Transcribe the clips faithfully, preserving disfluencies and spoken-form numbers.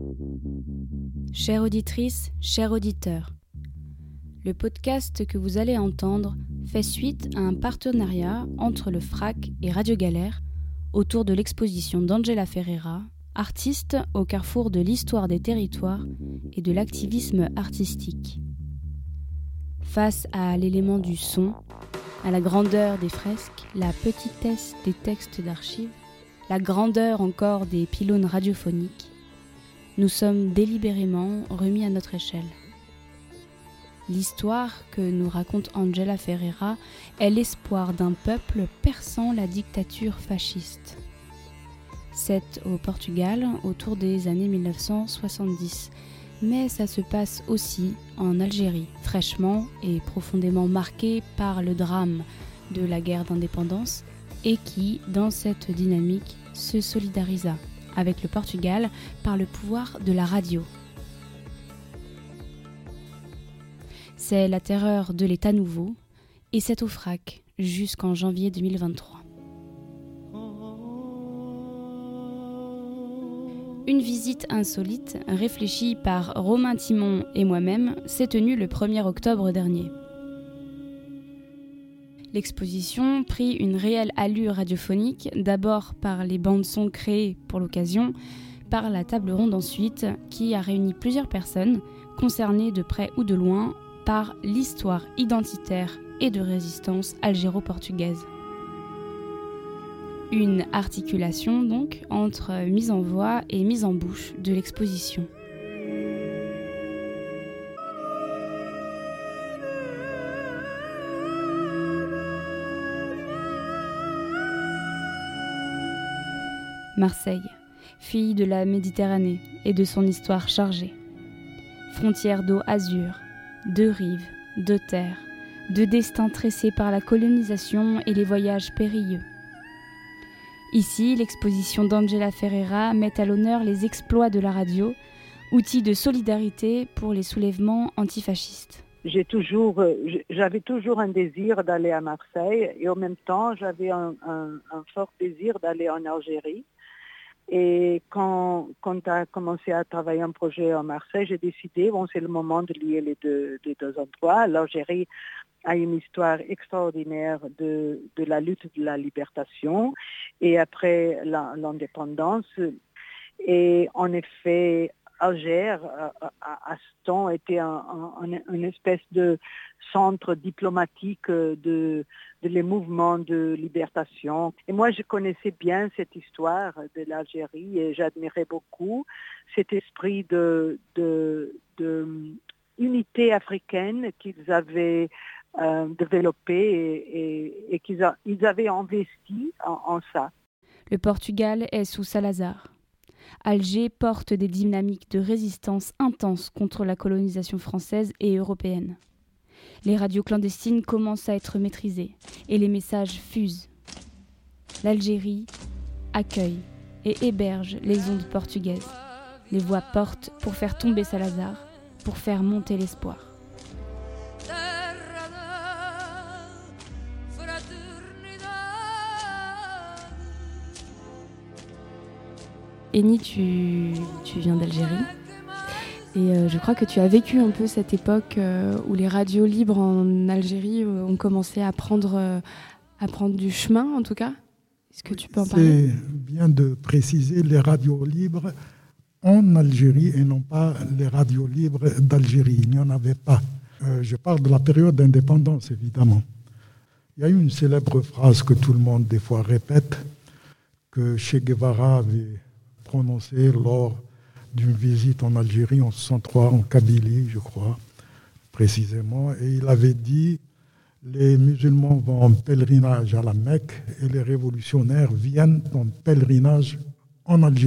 Chères auditrices, chers auditeurs, le podcast que vous allez entendre fait suite à un partenariat entre le F R A C et Radio Galère autour de l'exposition d'Angela Ferreira, artiste au carrefour de l'histoire des territoires et de l'activisme artistique. Face à l'élément du son, à la grandeur des fresques, la petitesse des textes d'archives, la grandeur encore des pylônes radiophoniques, nous sommes délibérément remis à notre échelle. L'histoire que nous raconte Angela Ferreira est l'espoir d'un peuple perçant la dictature fasciste. C'est au Portugal autour des années mille neuf cent soixante-dix, mais ça se passe aussi en Algérie, fraîchement et profondément marquée par le drame de la guerre d'indépendance et qui, dans cette dynamique, se solidarisa avec le Portugal par le pouvoir de la radio. C'est la terreur de l'État nouveau et c'est au F R A C jusqu'en janvier deux mille vingt-trois. Une visite insolite, réfléchie par Romain Timon et moi-même, s'est tenue le premier octobre dernier. L'exposition prit une réelle allure radiophonique, d'abord par les bandes-sons créées pour l'occasion, par la table ronde ensuite, qui a réuni plusieurs personnes, concernées de près ou de loin, par l'histoire identitaire et de résistance algéro-portugaise. Une articulation donc entre mise en voix et mise en bouche de l'exposition. Marseille, fille de la Méditerranée et de son histoire chargée. Frontière d'eau azur, de rives, de terres, de destins tressés par la colonisation et les voyages périlleux. Ici, l'exposition d'Angela Ferreira met à l'honneur les exploits de la radio, outil de solidarité pour les soulèvements antifascistes. J'ai toujours, j'avais toujours un désir d'aller à Marseille et en même temps, j'avais un, un, un fort désir d'aller en Algérie. Et quand, quand tu as commencé à travailler un projet en Marseille, j'ai décidé, bon, c'est le moment de lier les deux, les deux endroits. L'Algérie a une histoire extraordinaire de, de la lutte de la libération et après la, l'indépendance. Et en effet, Alger, à, à, à ce temps, était un, un, une espèce de centre diplomatique de, de les mouvements de libération. Et moi, je connaissais bien cette histoire de l'Algérie et j'admirais beaucoup cet esprit de, de, de unité africaine qu'ils avaient euh, développé et, et, et qu'ils a, ils avaient investi en, en ça. Le Portugal est sous Salazar. Alger porte des dynamiques de résistance intenses contre la colonisation française et européenne. Les radios clandestines commencent à être maîtrisées et les messages fusent. L'Algérie accueille et héberge les ondes portugaises. Les voix portent pour faire tomber Salazar, pour faire monter l'espoir. Eni, tu, tu viens d'Algérie et euh, je crois que tu as vécu un peu cette époque euh, où les radios libres en Algérie euh, ont commencé à prendre, euh, à prendre du chemin en tout cas. Est-ce que tu peux en parler ? C'est bien de préciser les radios libres en Algérie et non pas les radios libres d'Algérie. Il n'y en avait pas. Euh, je parle de la période d'indépendance évidemment. Il y a une célèbre phrase que tout le monde des fois répète que Che Guevara avait prononcé lors d'une visite en Algérie en soixante-trois, en Kabylie, je crois, précisément. Et il avait dit « Les musulmans vont en pèlerinage à la Mecque et les révolutionnaires viennent en pèlerinage en Algérie. »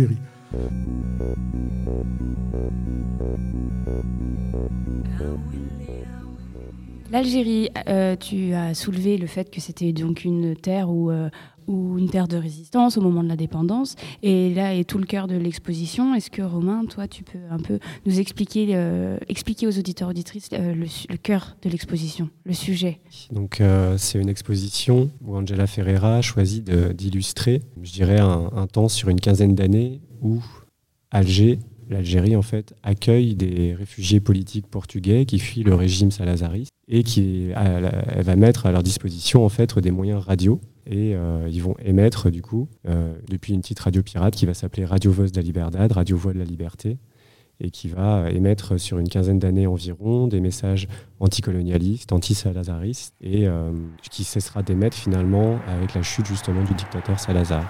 L'Algérie, euh, tu as soulevé le fait que c'était donc une terre où, euh, ou une terre de résistance au moment de l'indépendance. Et là est tout le cœur de l'exposition. Est-ce que Romain, toi, tu peux un peu nous expliquer, euh, expliquer aux auditeurs auditrices euh, le, le cœur de l'exposition, le sujet? Donc euh, c'est une exposition où Angela Ferreira a choisi de, d'illustrer, je dirais, un, un temps sur une quinzaine d'années où Alger l'Algérie en fait accueille des réfugiés politiques portugais qui fuient le régime salazariste et qui elle va mettre à leur disposition en fait des moyens radio et euh, ils vont émettre du coup euh, depuis une petite radio pirate qui va s'appeler Radio Voz da Liberdade, Radio Voix de la Liberté, et qui va émettre sur une quinzaine d'années environ des messages anticolonialistes, anti-salazaristes, et euh, qui cessera d'émettre finalement avec la chute justement du dictateur Salazar.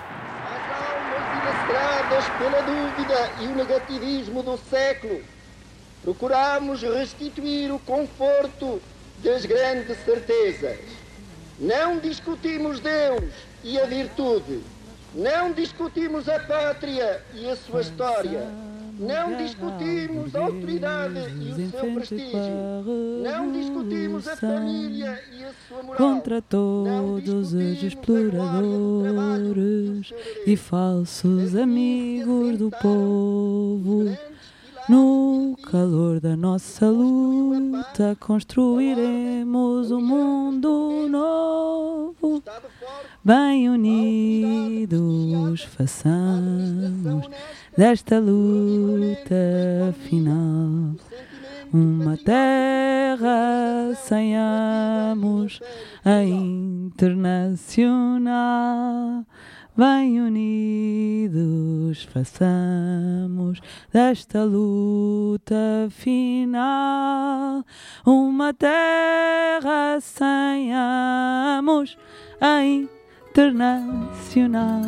Pela dúvida e o negativismo do século, procuramos restituir o conforto das grandes certezas. Não discutimos Deus e a virtude, não discutimos a pátria e a sua história, não discutimos a autoridade e o seu prestígio, não discutimos a família e a sua moral, contra todos os exploradores e falsos amigos do povo. No calor da nossa luta construiremos um mundo novo. Bem unidos façamos desta luta final uma terra sem amos, a internacional. Bem unidos façamos desta luta final uma terra sem amos, a internacional.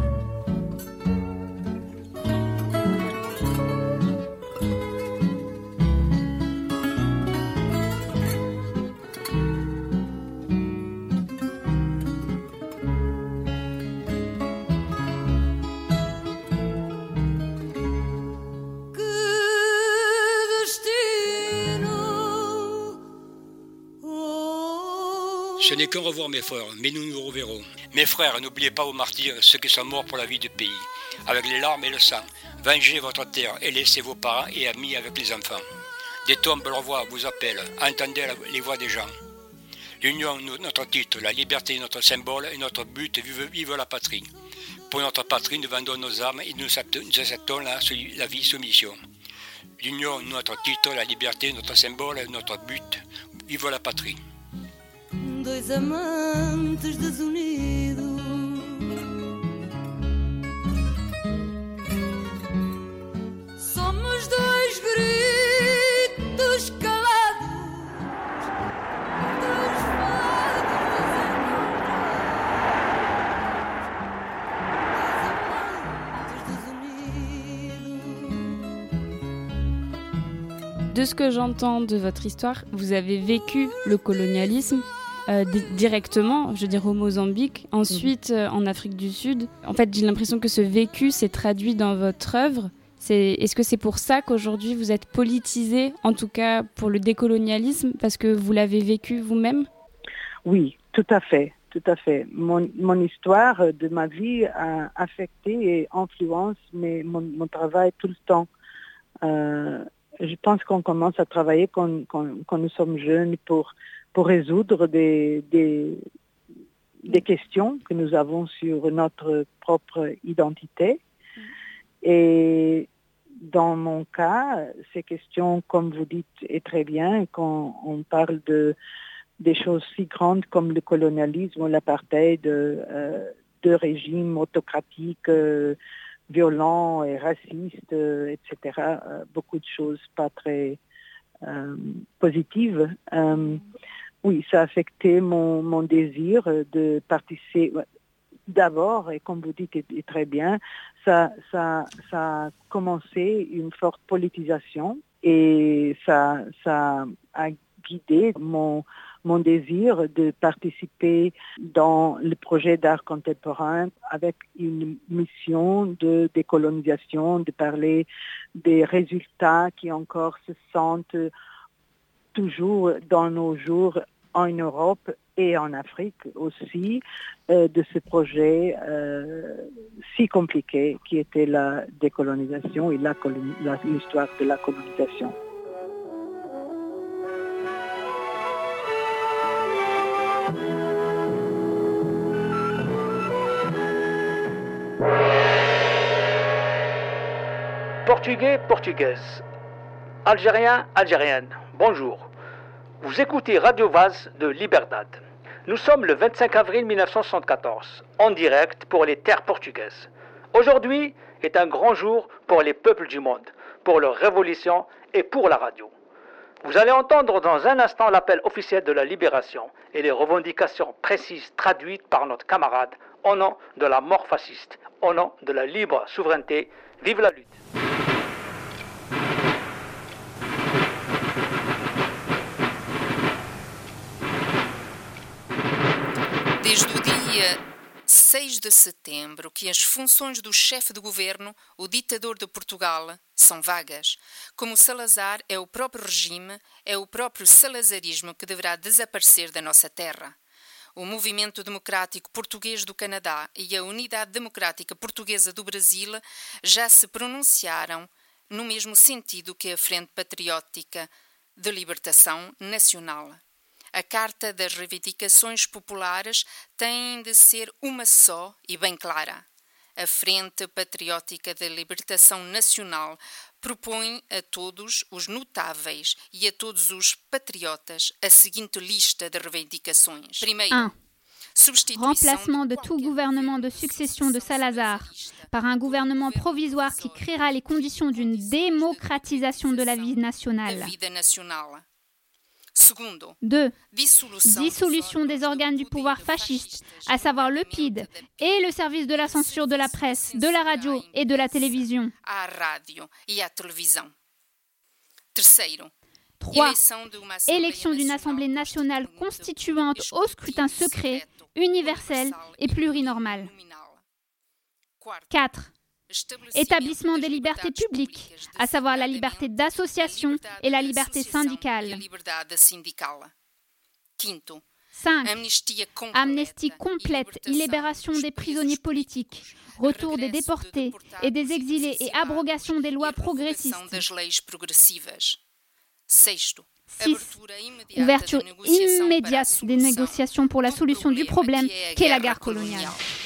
Ce n'est qu'un revoir mes frères, mais nous nous reverrons. Mes frères, n'oubliez pas aux martyrs ceux qui sont morts pour la vie du pays. Avec les larmes et le sang, vengez votre terre et laissez vos parents et amis avec les enfants. Des tombes, leur voix vous appellent, entendez les voix des gens. L'union, notre titre, la liberté, notre symbole et notre but, vive, vive la patrie. Pour notre patrie, nous vendons nos armes et nous acceptons la, la vie soumission. L'union, notre titre, la liberté, notre symbole et notre but, vive la patrie. Dois amantes desunidos, somos dois gritos calados, dois fados desunidos. De ce que j'entends de votre histoire, vous avez vécu le colonialisme Euh, d- directement, je veux dire au Mozambique, ensuite euh, en Afrique du Sud. En fait, j'ai l'impression que ce vécu s'est traduit dans votre œuvre. C'est... Est-ce que c'est pour ça qu'aujourd'hui vous êtes politisé, en tout cas pour le décolonialisme, parce que vous l'avez vécu vous-même ? Oui, tout à fait, tout à fait. Mon, mon histoire de ma vie a affecté et influence mes, mon, mon travail tout le temps. Euh, je pense qu'on commence à travailler quand, quand, quand nous sommes jeunes pour pour résoudre des, des, des questions que nous avons sur notre propre identité. Et dans mon cas, ces questions, comme vous dites, est très bien, quand on parle de des choses si grandes comme le colonialisme ou l'apartheid, de, euh, de régimes autocratiques, euh, violents et racistes, euh, et cetera. Euh, beaucoup de choses pas très euh, positives. Euh, Oui, ça a affecté mon, mon désir de participer. D'abord, et comme vous dites, et très bien, ça, ça, ça a commencé une forte politisation et ça, ça a guidé mon, mon désir de participer dans le projet d'art contemporain avec une mission de décolonisation, de parler des résultats qui encore se sentent toujours dans nos jours en Europe et en Afrique aussi, euh, de ce projet euh, si compliqué qui était la décolonisation et la colon- la, l'histoire de la colonisation. Portugais, portugaises, Algériens, algériennes, bonjour. Vous écoutez Radio Vaz de Liberdade. Nous sommes le vingt-cinq avril mille neuf cent soixante-quatorze, en direct pour les terres portugaises. Aujourd'hui est un grand jour pour les peuples du monde, pour leur révolution et pour la radio. Vous allez entendre dans un instant l'appel officiel de la libération et les revendications précises traduites par notre camarade au nom de la mort fasciste, au nom de la libre souveraineté. Vive la lutte! Desde o dia seis de setembro que as funções do chefe de governo, o ditador de Portugal, são vagas. Como Salazar é o próprio regime, é o próprio salazarismo que deverá desaparecer da nossa terra. O Movimento Democrático Português do Canadá e a Unidade Democrática Portuguesa do Brasil já se pronunciaram no mesmo sentido que a Frente Patriótica de Libertação Nacional. A Carta das Reivindicações Populares tem de ser uma só e bem clara. A Frente Patriótica de Libertação Nacional propõe a todos os notáveis e a todos os patriotas a seguinte lista de reivindicações. Primeiro, un. Remplacement de tout gouvernement de succession de Salazar par un gouvernement provisoire qui créera les conditions d'une démocratisation de la vie nationale. deux. Dissolution des organes du pouvoir fasciste, à savoir le P I D et le service de la censure de la presse, de la radio et de la télévision. trois. Élection d'une assemblée nationale constituante au scrutin secret, universel et plurinormal. quatre. Établissement des libertés publiques, à savoir la liberté d'association et la liberté syndicale. cinq. Amnistie complète, libération des prisonniers politiques, retour des déportés et des exilés et abrogation des lois progressistes. six. Ouverture immédiate des négociations pour la solution du problème qu'est la guerre coloniale.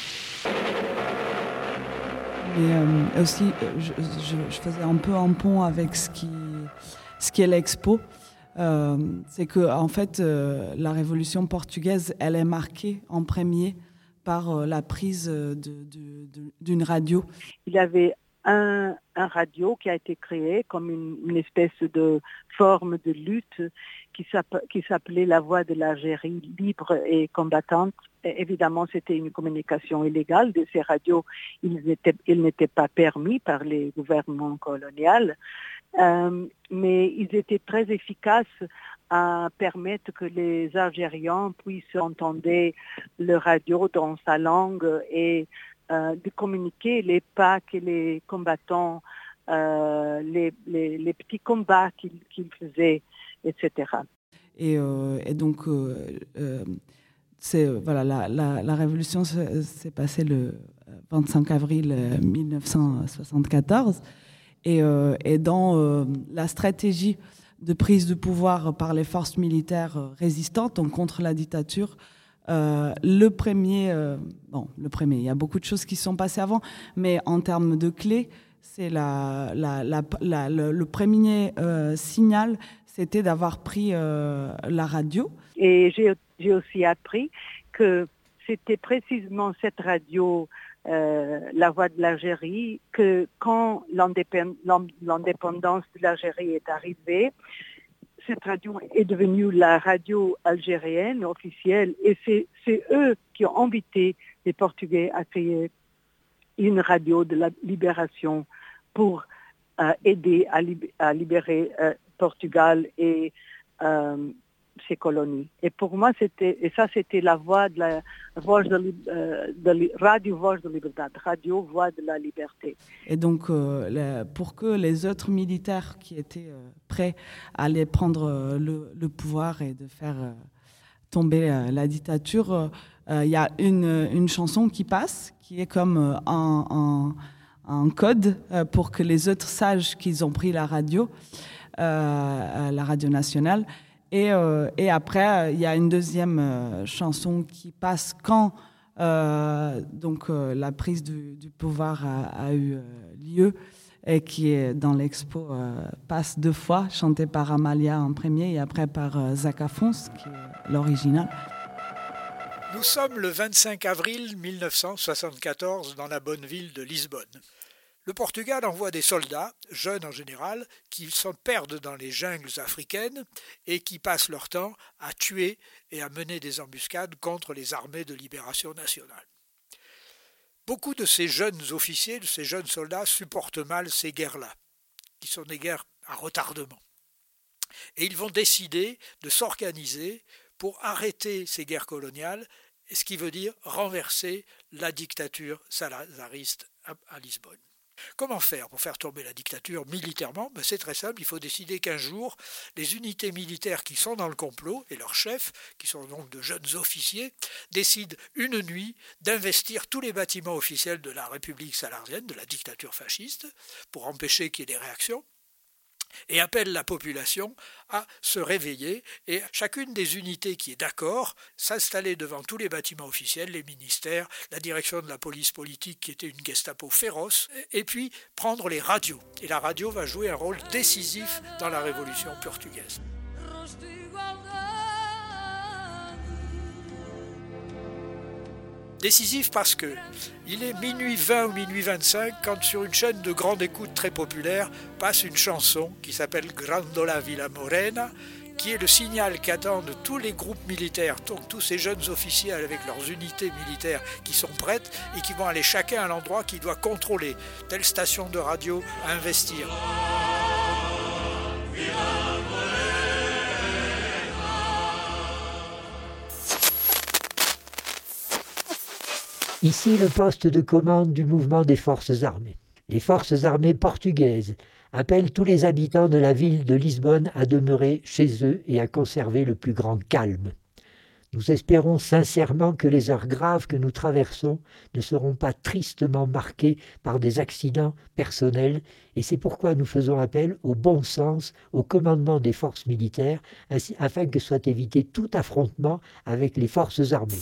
Et euh, aussi, je, je, je faisais un peu un pont avec ce qui, ce qui est l'expo. Euh, c'est que en fait, euh, la révolution portugaise, elle est marquée en premier par euh, la prise de, de, de, d'une radio. Il y avait un, un radio qui a été créé comme une, une espèce de forme de lutte qui, qui s'appelait La Voix de l'Algérie libre et combattante. Et évidemment, c'était une communication illégale de ces radios. Ils n'étaient, ils n'étaient pas permis par les gouvernements coloniaux, euh, mais ils étaient très efficaces à permettre que les Algériens puissent entendre le radio dans sa langue et euh, de communiquer les pas que les combattants, euh, les, les, les petits combats qu'ils, qu'ils faisaient, et cetera. Et, euh, et donc, euh, euh, c'est, voilà, la, la, la révolution s'est, s'est passée le vingt-cinq avril mille neuf cent soixante-quatorze. Et, euh, et dans euh, la stratégie de prise de pouvoir par les forces militaires résistantes, donc contre la dictature, euh, le premier, euh, bon, le premier, il y a beaucoup de choses qui sont passées avant, mais en termes de clés, c'est la, la, la, la, le, le premier euh, signal, c'était d'avoir pris euh, la radio. Et j'ai, j'ai aussi appris que c'était précisément cette radio, euh, La Voix de l'Algérie, que quand l'indépend- l'indépendance de l'Algérie est arrivée, cette radio est devenue la radio algérienne officielle et c'est, c'est eux qui ont invité les Portugais à créer une radio de la libération pour euh, aider à, lib- à libérer euh, Portugal et euh, ses colonies. Et pour moi, c'était, et ça, c'était la voix de la voix de, euh, de Radio Voix de Liberdade, Radio Voix de la Liberté. Et donc, euh, le, pour que les autres militaires qui étaient euh, prêts à aller prendre euh, le, le pouvoir et de faire euh, tomber euh, la dictature, il euh, y a une, une chanson qui passe, qui est comme euh, un, un, un code euh, pour que les autres sachent qu'ils ont pris la radio, euh, la radio nationale. Et, euh, et après, il y a une deuxième euh, chanson qui passe quand euh, donc, euh, la prise du, du pouvoir a, a eu euh, lieu. et qui est dans l'expo euh, passe deux fois, chanté par Amalia en premier et après par euh, Zach Afons, qui est l'original. Nous sommes le vingt-cinq avril mille neuf cent soixante-quatorze dans la bonne ville de Lisbonne. Le Portugal envoie des soldats, jeunes en général, qui se perdent dans les jungles africaines et qui passent leur temps à tuer et à mener des embuscades contre les armées de libération nationale. Beaucoup de ces jeunes officiers, de ces jeunes soldats, supportent mal ces guerres-là, qui sont des guerres à retardement. Et ils vont décider de s'organiser pour arrêter ces guerres coloniales, ce qui veut dire renverser la dictature salazariste à Lisbonne. Comment faire pour faire tomber la dictature militairement? Ben c'est très simple, il faut décider qu'un jour, les unités militaires qui sont dans le complot, et leurs chefs, qui sont donc de jeunes officiers, décident une nuit d'investir tous les bâtiments officiels de la République salarienne, de la dictature fasciste, pour empêcher qu'il y ait des réactions, et appellent la population à se réveiller et chacune des unités qui est d'accord s'installer devant tous les bâtiments officiels, les ministères, la direction de la police politique qui était une Gestapo féroce, et puis prendre les radios. Et la radio va jouer un rôle décisif dans la révolution portugaise. Décisif parce que il est minuit vingt ou minuit vingt-cinq quand sur une chaîne de grande écoute très populaire passe une chanson qui s'appelle Grandola Vila Morena, qui est le signal qu'attendent tous les groupes militaires, donc tous ces jeunes officiers avec leurs unités militaires qui sont prêtes et qui vont aller chacun à l'endroit qu'ils doivent contrôler, telle station de radio à investir. Ici, le poste de commande du mouvement des forces armées. Les forces armées portugaises appellent tous les habitants de la ville de Lisbonne à demeurer chez eux et à conserver le plus grand calme. Nous espérons sincèrement que les heures graves que nous traversons ne seront pas tristement marquées par des accidents personnels et c'est pourquoi nous faisons appel au bon sens, au commandement des forces militaires, ainsi, afin que soit évité tout affrontement avec les forces armées.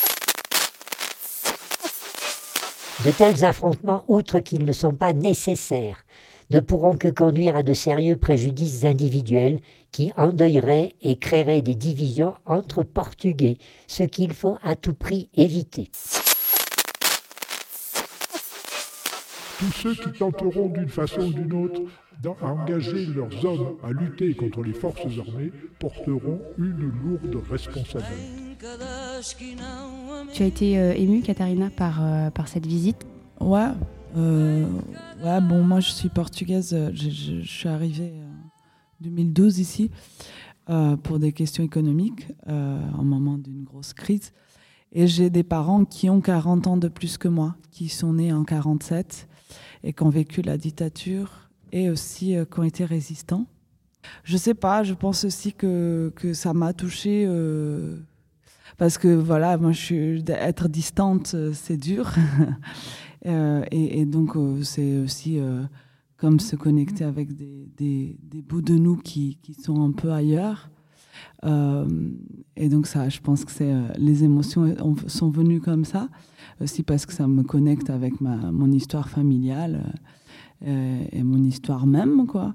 De tels affrontements, outre qu'ils ne sont pas nécessaires, ne pourront que conduire à de sérieux préjudices individuels qui endeuilleraient et créeraient des divisions entre Portugais, ce qu'il faut à tout prix éviter. Tous ceux qui tenteront d'une façon ou d'une autre à engager leurs hommes à lutter contre les forces armées porteront une lourde responsabilité. Tu as été euh, émue, Katharina, par, euh, par cette visite? Ouais, euh, ouais, bon, moi je suis portugaise, je, je, je suis arrivée en deux mille douze ici euh, pour des questions économiques, euh, au moment d'une grosse crise. Et j'ai des parents qui ont quarante ans de plus que moi, qui sont nés en quarante-sept et qui ont vécu la dictature et aussi euh, qui ont été résistants. Je sais pas, je pense aussi que, que ça m'a touchée. Euh, Parce que voilà, moi, je suis, être distante, c'est dur. euh, et, et donc, euh, c'est aussi euh, comme se connecter avec des, des, des bouts de nous qui, qui sont un peu ailleurs. Euh, et donc, ça, je pense que c'est, euh, les émotions ont, sont venues comme ça. Aussi parce que ça me connecte avec ma, mon histoire familiale euh, et mon histoire même, quoi.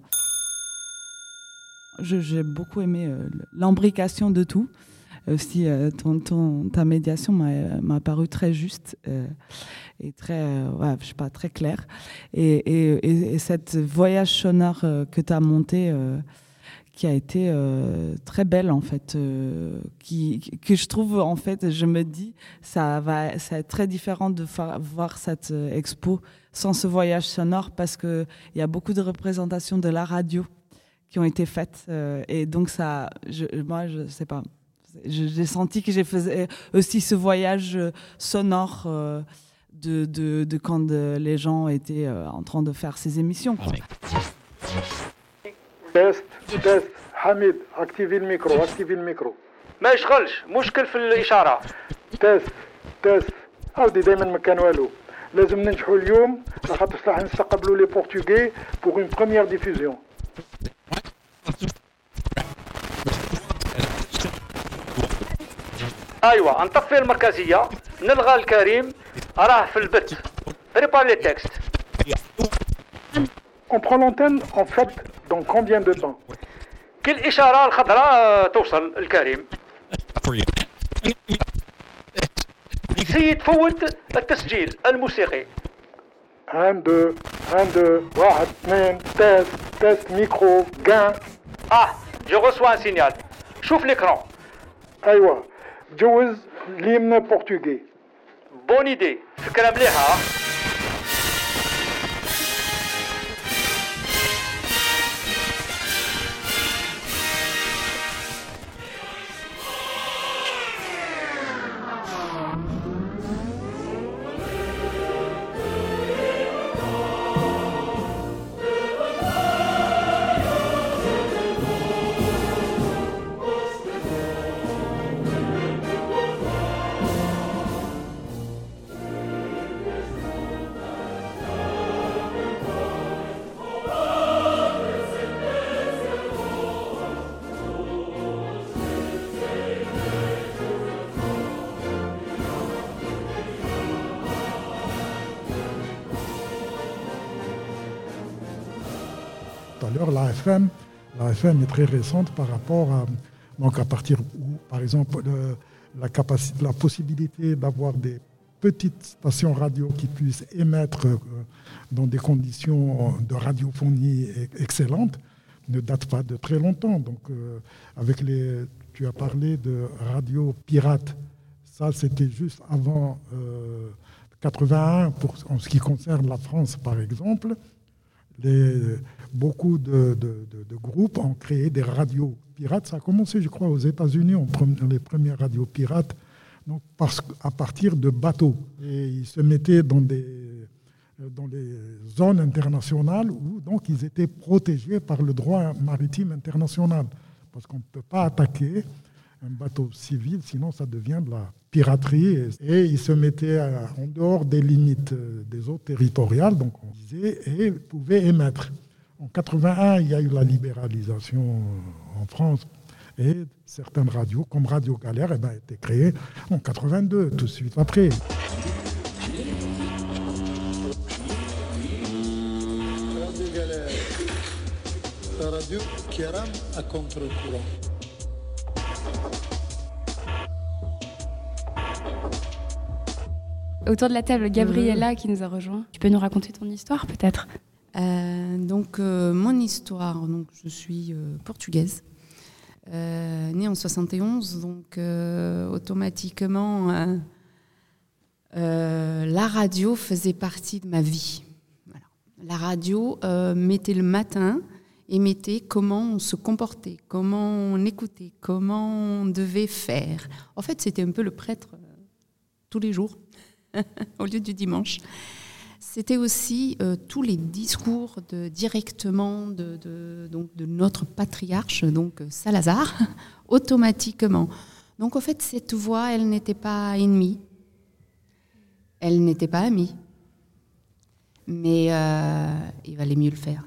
Je, j'ai beaucoup aimé euh, l'embrication de tout. Aussi, euh, ton, ton, ta médiation m'a, m'a paru très juste euh, et très, euh, ouais, je sais pas, très claire. Et, et, et, et cette voyage sonore euh, que tu as monté, euh, qui a été euh, très belle en fait, euh, qui, que je trouve en fait, je me dis, ça va, ça va être très différent de fa- voir cette euh, expo sans ce voyage sonore parce que il y a beaucoup de représentations de la radio qui ont été faites euh, et donc ça, je, moi, je sais pas. J'ai senti que j'ai fait aussi ce voyage sonore euh, de, de, de quand de, les gens étaient euh, en train de faire ces émissions. Quoi. Test, test. Hamid, activez le micro, activez le micro. ما يشغلش مشكل في الإشارة. تست تست عاودي دائما ما كان والو. لازم ننجحوا اليوم خاطر راح نستقبلوا لي بورتوغي pour une première diffusion. ايوه نطفي المركزيه نلغى الكريم راه في البث بريبار لي تكست On prend l'antenne, en fait, dans combien de temps? كل إشارة الخضراء توصل الكريم. سيد فوت التسجيل الموسيقي. un, deux, un, deux, واحد, اثنين, test, test, micro, gain. Ah, je reçois un signal. شوف l'écran. أيوة, جوز l'hymne portugais. Bonne idée. فكرة مليحة. La F M, la F M est très récente par rapport à, donc à partir où, par exemple, le, la, capacité, la possibilité d'avoir des petites stations radio qui puissent émettre euh, dans des conditions de radiophonie excellentes ne date pas de très longtemps. Donc, euh, avec les, tu as parlé de radio pirate, ça c'était juste avant euh, quatre-vingt-un pour, en ce qui concerne la France, par exemple. Les, beaucoup de, de, de, de groupes ont créé des radios pirates. Ça a commencé, je crois, aux États-Unis, on prend les premières radios pirates, donc parce, à partir de bateaux. Et ils se mettaient dans des, dans les zones internationales où donc, ils étaient protégés par le droit maritime international. Parce qu'on ne peut pas attaquer un bateau civil, sinon ça devient de la piraterie. Et ils se mettaient en dehors des limites des eaux territoriales, donc on disait, et pouvaient émettre. En quatre-vingt-un, il y a eu la libéralisation en France et certaines radios, comme Radio Galère, eh ben, ont été créées en quatre-vingt-deux, tout de suite après. Radio Galère, la radio qui rame à contre-courant. Autour de la table, Gabriella qui nous a rejoint. Tu peux nous raconter ton histoire peut-être? Euh, donc, euh, mon histoire, donc, je suis euh, portugaise, euh, née en soixante et onze, donc euh, automatiquement, euh, euh, la radio faisait partie de ma vie. Voilà. La radio euh, mettait le matin et mettait comment on se comportait, comment on écoutait, comment on devait faire. En fait, c'était un peu le prêtre euh, tous les jours, au lieu du dimanche. C'était aussi euh, tous les discours de, directement de, de, donc de notre patriarche, donc Salazar, automatiquement. Donc en fait, cette voix, elle n'était pas ennemie, elle n'était pas amie, mais euh, il valait mieux le faire.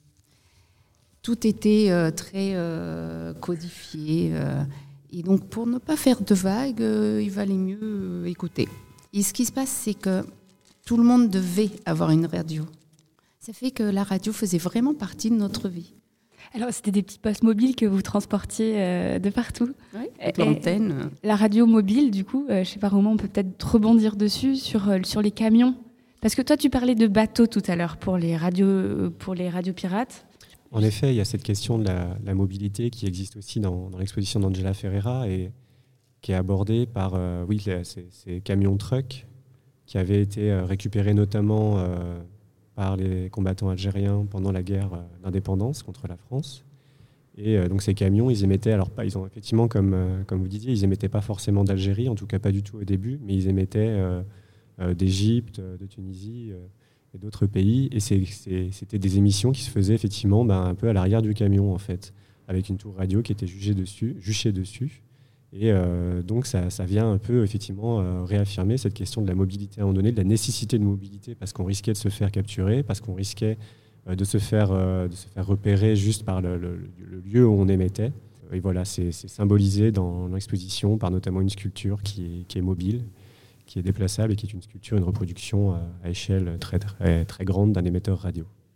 Tout était euh, très euh, codifié, euh, et donc pour ne pas faire de vagues, euh, il valait mieux euh, écouter. Et ce qui se passe, c'est que tout le monde devait avoir une radio. Ça fait que la radio faisait vraiment partie de notre vie. Alors, c'était des petits postes mobiles que vous transportiez euh, de partout. Oui, avec l'antenne. La radio mobile, du coup, euh, je ne sais pas, Romain, on peut peut-être rebondir dessus, sur, euh, sur les camions. Parce que toi, tu parlais de bateaux tout à l'heure pour les radios, pour les radios pirates. En effet, il y a cette question de la, la mobilité qui existe aussi dans, dans l'exposition d'Angela Ferreira et qui est abordée par euh, oui, les, ces, ces camions-trucks qui avaient été récupérés notamment euh, par les combattants algériens pendant la guerre d'indépendance contre la France. Et euh, donc ces camions, ils émettaient, alors pas, ils ont effectivement, comme, euh, comme vous disiez, ils émettaient pas forcément d'Algérie, en tout cas pas du tout au début, mais ils émettaient euh, euh, d'Égypte, de Tunisie euh, et d'autres pays. Et c'est, c'est, c'était des émissions qui se faisaient effectivement ben, un peu à l'arrière du camion, en fait, avec une tour radio qui était juchée dessus. Juchée dessus. Et euh, donc ça, ça vient un peu effectivement euh, réaffirmer cette question de la mobilité à un moment donné, de la nécessité de mobilité parce qu'on risquait de se faire capturer, parce qu'on risquait euh, de, se faire, euh, de se faire repérer juste par le, le, le lieu où on émettait. Et voilà, c'est, c'est symbolisé dans l'exposition par notamment une sculpture qui est, qui est mobile, qui est déplaçable et qui est une sculpture, une reproduction à échelle très, très, très grande d'un émetteur radio.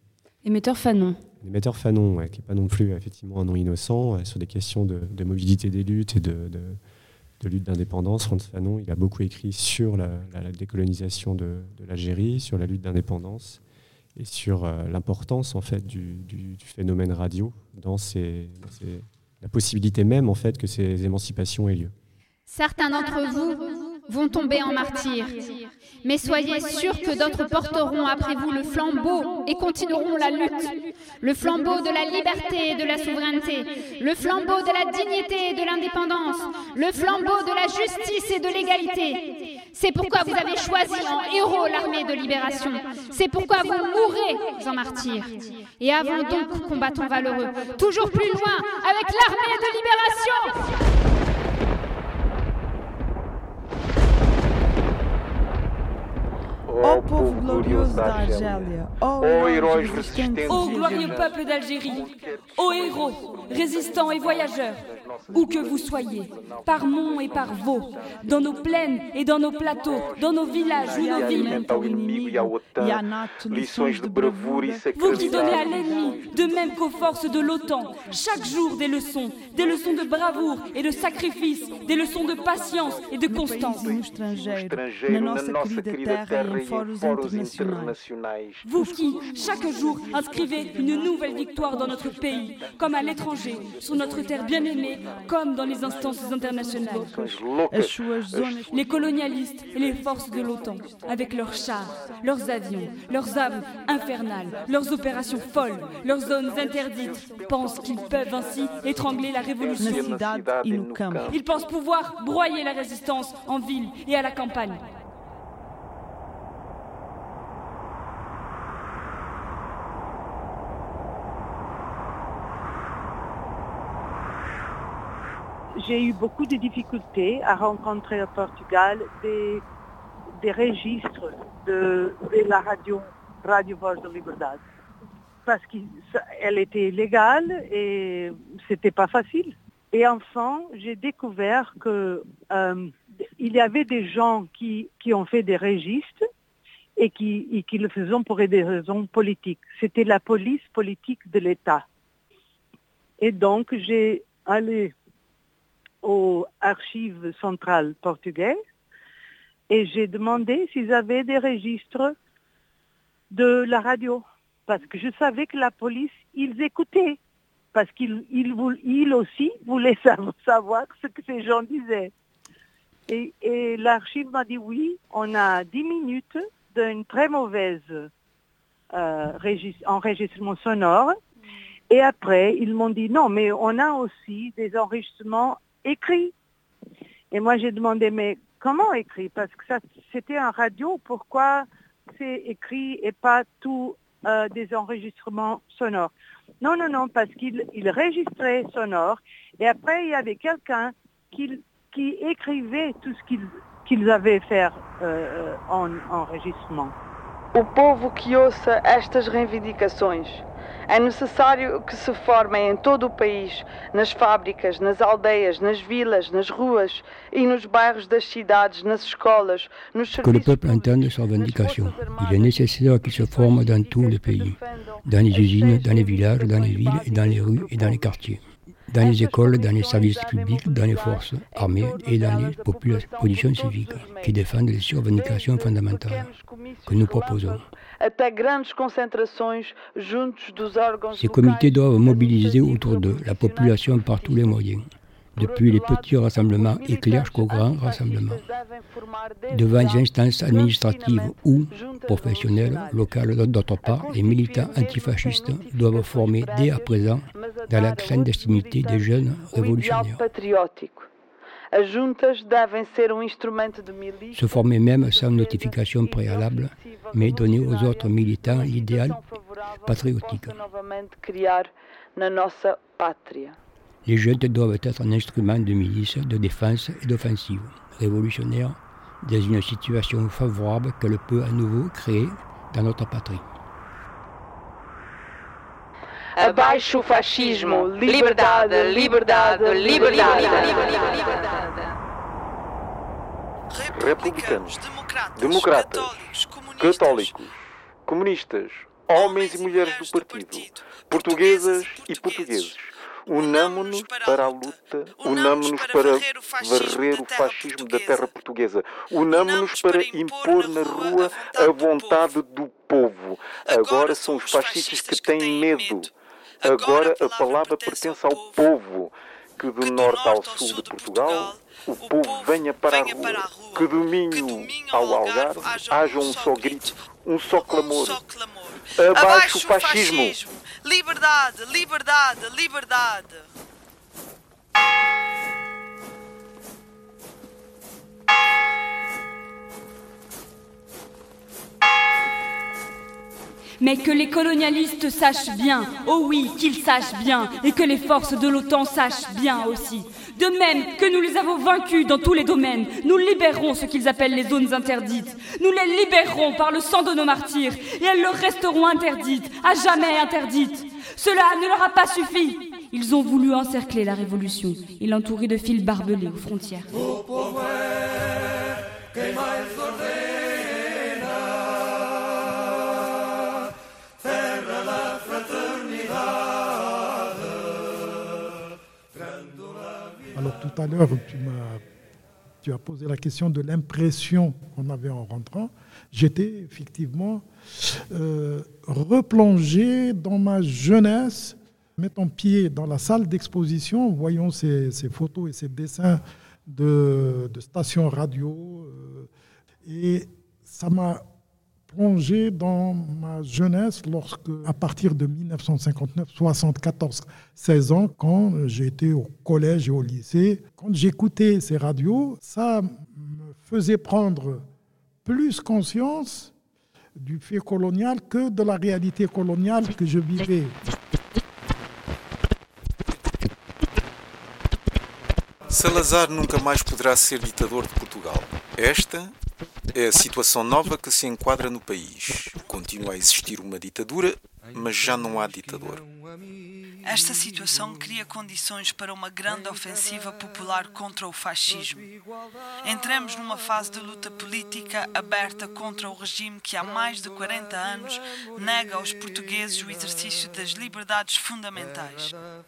Émetteur Fanon. L'émetteur Fanon, ouais, qui n'est pas non plus effectivement un nom innocent, euh, sur des questions de, de mobilité des luttes et de, de, de lutte d'indépendance. Frantz Fanon, il a beaucoup écrit sur la, la, la décolonisation de, de l'Algérie, sur la lutte d'indépendance et sur euh, l'importance en fait du, du, du phénomène radio dans, ces, dans ces, la possibilité même en fait que ces émancipations aient lieu. Certains d'entre vous vont tomber en martyrs, mais soyez sûrs que d'autres porteront après vous le flambeau et continueront la lutte. Le flambeau de la liberté et de la souveraineté, le flambeau de la dignité et de l'indépendance, le flambeau de la justice et de l'égalité. C'est pourquoi vous avez choisi en héros l'armée de libération. C'est pourquoi vous mourrez en martyrs. Et avant donc, combattants valeureux, toujours plus loin avec l'armée de libération. Ó povo glorioso da Argélia, ó heróis resistentes, ô glorieux peuple d'Algérie, ô héros, résistants et voyageurs, où que vous soyez, par monts et par vaux, dans nos plaines et dans nos plateaux, dans nos villages ou nos villes, vous qui donnez à l'ennemi, de même qu'aux forces de l'OTAN, chaque jour des leçons, des leçons de bravoure et de sacrifice, des leçons de patience et de constance. Vous qui, chaque jour, inscrivez une nouvelle victoire dans notre pays, comme à l'étranger, sur notre terre bien-aimée, comme dans les instances internationales. Les colonialistes et les forces de l'OTAN, avec leurs chars, leurs avions, leurs armes infernales, leurs opérations folles, leurs zones interdites, pensent qu'ils peuvent ainsi étrangler la révolution. Ils pensent pouvoir broyer la résistance en ville et à la campagne. J'ai eu beaucoup de difficultés à rencontrer au Portugal des, des registres de, de la radio, Radio Voz da Liberdade. Parce qu'elle était légale et c'était pas facile. Et enfin, j'ai découvert que euh, il y avait des gens qui, qui ont fait des registres et qui, et qui le faisaient pour des raisons politiques. C'était la police politique de l'État. Et donc, j'ai allé aux archives centrales portugaises et j'ai demandé s'ils avaient des registres de la radio. Parce que je savais que la police, ils écoutaient. Parce qu'ils ils, ils aussi voulaient savoir ce que ces gens disaient. Et, et l'archive m'a dit oui, on a dix minutes d'une très mauvaise euh, enregistrement sonore. Et après, ils m'ont dit non, mais on a aussi des enregistrements écrits. Et moi, j'ai demandé, mais comment écrit? Parce que ça, c'était un radio, pourquoi c'est écrit et pas tout euh, des enregistrements sonores? Non, non, non, parce qu'il il enregistrait sonore et après, il y avait quelqu'un qui, qui écrivait tout ce qu'ils qu'ils avaient fait euh, en enregistrement. O povo que ouça estas reivindicações. É necessário que se formem em todo o país, nas fábricas, nas aldeias, nas vilas, nas ruas et nos bairros das cidades, nas escolas, nos serviços. Que le peuple entende ses revendications. Il est nécessaire qu'il se forme dans tout le pays, dans les usines, dans les villages, dans les villes et dans les rues et dans les quartiers, dans les écoles, dans les services publics, dans les forces armées et dans les populations civiques qui défendent les revendications fondamentales que nous proposons. Ces comités doivent mobiliser autour d'eux la population par tous les moyens, depuis les petits rassemblements éclairs jusqu'aux grands rassemblements, devant les instances administratives ou professionnelles locales. D'autre part, les militants antifascistes doivent former dès à présent dans la clandestinité des jeunes révolutionnaires. Se former même sans notification préalable, mais donner aux autres militants l'idéal patriotique. Les jeunes doivent être un instrument de milice, de défense et d'offensive révolutionnaire dans une situation favorable qu'elle peut à nouveau créer dans notre patrie. Abaixo o fascismo, liberdade, liberdade, liberdade. Republicanos, democratas, católicos, comunistas, homens e mulheres do partido, portuguesas e portugueses. Unamo-nos para a luta, unamo-nos para varrer o fascismo da terra portuguesa. Unamo-nos para impor na rua a vontade do povo. Agora são os fascistas que têm medo. Agora a palavra pertence ao povo. Que do norte ao sul de Portugal o povo venha para a rua. Que do Minho ao Algarve haja um só grito, um só clamor. Abaixo o fascismo! Liberdade, liberdade, liberdade! Mais que les colonialistes sachent bien, oh oui, qu'ils sachent bien, et que les forces de l'OTAN sachent bien aussi. De même que nous les avons vaincus dans tous les domaines, nous libérerons ce qu'ils appellent les zones interdites. Nous les libérerons par le sang de nos martyrs, et elles leur resteront interdites, à jamais interdites. Cela ne leur a pas suffi. Ils ont voulu encercler la révolution et l'entourer de fils barbelés aux frontières. Alors tout à l'heure, tu, m'as, tu as posé la question de l'impression qu'on avait en rentrant. J'étais effectivement euh, replongé dans ma jeunesse, mettant pied dans la salle d'exposition, voyons ces, ces photos et ces dessins de, de stations radio. Euh, et ça m'a plongé dans ma jeunesse lorsque, à partir de dix-neuf cent cinquante-neuf, soixante-quatorze, seize ans, quand j'étais au collège et au lycée, quand j'écoutais ces radios, ça me faisait prendre plus conscience du fait colonial que de la réalité coloniale que je vivais. Salazar nunca mais poderá ser ditador de Portugal. Esta é a situação nova que se enquadra no país. Continua a existir uma ditadura, mas já não há ditador. Esta situação cria condições para uma grande ofensiva popular contra o fascismo. Entramos numa fase de luta política aberta contra o regime que há mais de quarenta anos nega aos portugueses o exercício das liberdades fundamentais.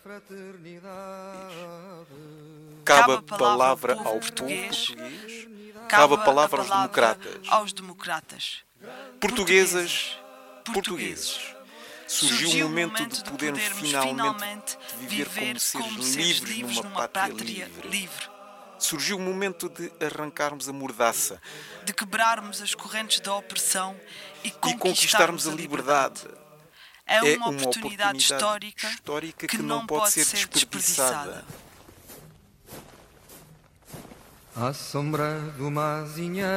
Cabe a palavra ao povo português, cabe a palavra aos democratas. Aos democratas. Portuguesas, portugueses. Surgiu, Surgiu o momento, momento de podermos, de podermos finalmente viver, viver como, como seres livres, livres numa, numa pátria, pátria livre. livre. Surgiu o momento de arrancarmos a mordaça, de quebrarmos as correntes da opressão e conquistarmos, e conquistarmos a liberdade. É uma, é uma oportunidade, oportunidade histórica, histórica que, que não pode ser desperdiçada. À sombra de uma azinheira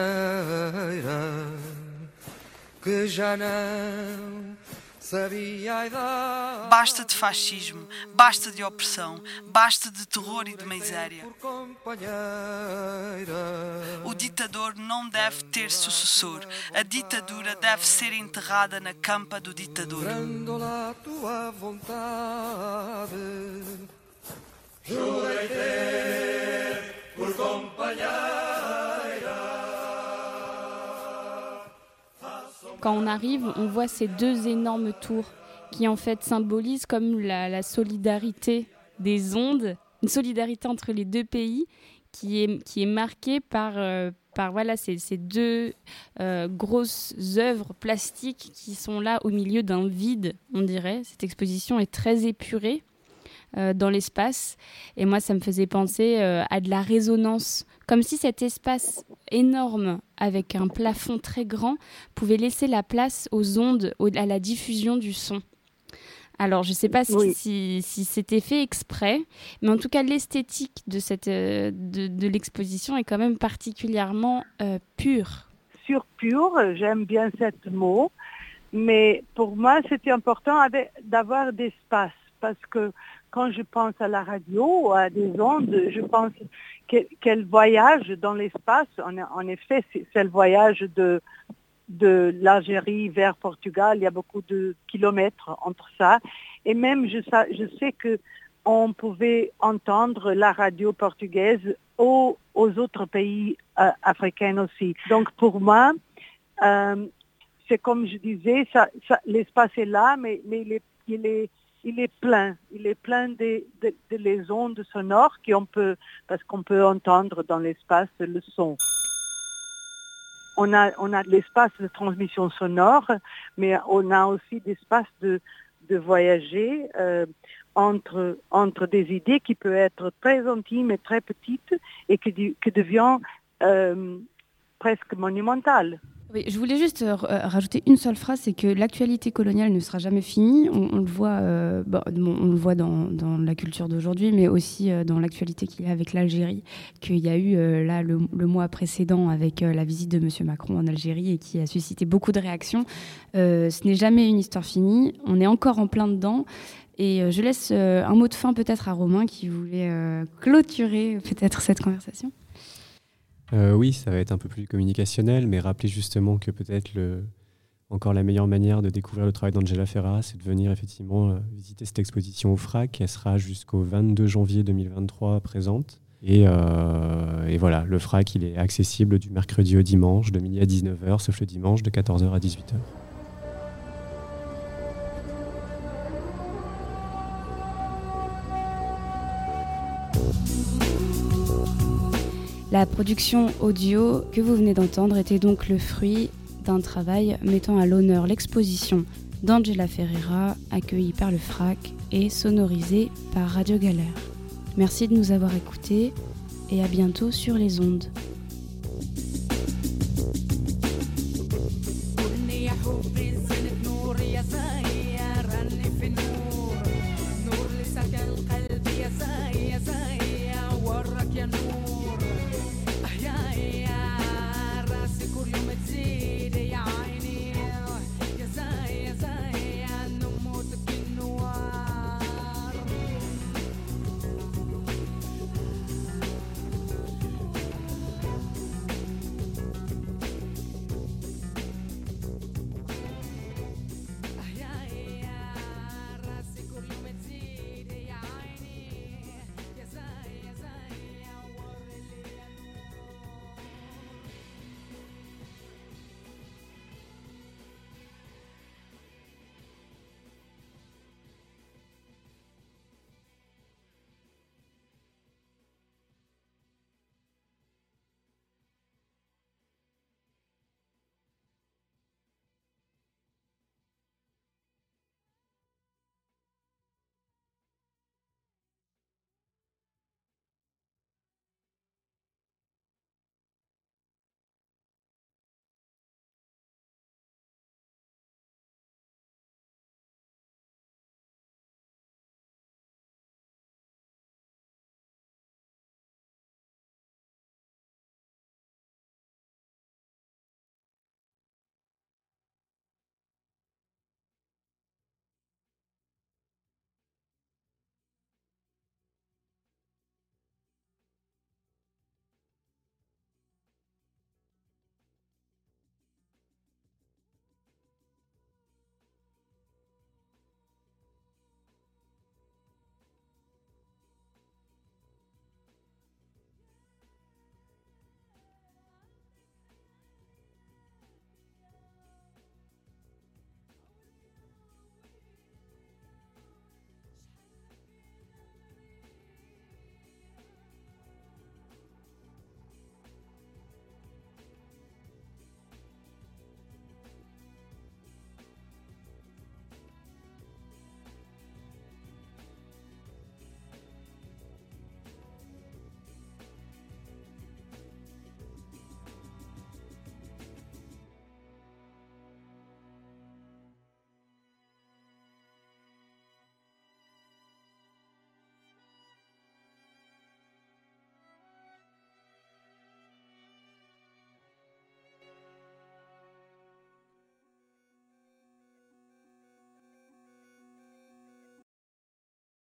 que já não sabia a idade. Basta de fascismo, basta de opressão, basta de terror e de miséria. O ditador não deve ter sucessor. A ditadura deve ser enterrada na campa do ditador. A tua vontade, jurei ter por companheira. Quand on arrive, on voit ces deux énormes tours qui en fait symbolisent comme la, la solidarité des ondes, une solidarité entre les deux pays qui est, qui est marquée par, euh, par voilà, ces, ces deux euh, grosses œuvres plastiques qui sont là au milieu d'un vide, on dirait. Cette exposition est très épurée euh, dans l'espace et moi ça me faisait penser euh, à de la résonance, comme si cet espace énorme avec un plafond très grand pouvait laisser la place aux ondes, à la diffusion du son. Alors, je ne sais pas si, oui. si, si c'était fait exprès, mais en tout cas, l'esthétique de, cette, de, de l'exposition est quand même particulièrement euh, pure. Sur pure, j'aime bien ce mot, mais pour moi, c'était important avec, d'avoir d'espace, parce que quand je pense à la radio, à des ondes, je pense qu'elle voyage dans l'espace. En, en effet, c'est, c'est le voyage de, de l'Algérie vers Portugal. Il y a beaucoup de kilomètres entre ça. Et même, je, je sais qu'on pouvait entendre la radio portugaise aux, aux autres pays euh, africains aussi. Donc, pour moi, euh, c'est comme je disais, ça, ça, l'espace est là, mais, mais il, est, il, est, il est plein. Il est plein de, de, de les ondes sonores qu'on peut, parce qu'on peut entendre dans l'espace le son. On a, on a l'espace de transmission sonore, mais on a aussi l'espace de, de voyager euh, entre, entre des idées qui peuvent être très intimes et très petites et qui, qui deviennent euh, presque monumentales. Oui, je voulais juste euh, rajouter une seule phrase, c'est que l'actualité coloniale ne sera jamais finie. On, on le voit, euh, bon, on le voit dans, dans la culture d'aujourd'hui, mais aussi euh, dans l'actualité qu'il y a avec l'Algérie, qu'il y a eu euh, là le, le mois précédent avec euh, la visite de M. Macron en Algérie et qui a suscité beaucoup de réactions. Euh, ce n'est jamais une histoire finie. On est encore en plein dedans. Et euh, je laisse euh, un mot de fin peut-être à Romain qui voulait euh, clôturer peut-être cette conversation. Euh, oui, ça va être un peu plus communicationnel, mais rappeler justement que peut-être le, encore la meilleure manière de découvrir le travail d'Angela Ferrara, c'est de venir effectivement euh, visiter cette exposition au F R A C. Elle sera jusqu'au vingt-deux janvier deux mille vingt-trois présente. Et, euh, et voilà, le F R A C, il est accessible du mercredi au dimanche, de midi à dix-neuf heures, sauf le dimanche, de quatorze heures à dix-huit heures. La production audio que vous venez d'entendre était donc le fruit d'un travail mettant à l'honneur l'exposition d'Angela Ferrara, accueillie par le F R A C et sonorisée par Radio Galère. Merci de nous avoir écoutés et à bientôt sur les ondes. يا حب الزنك نور يا زايد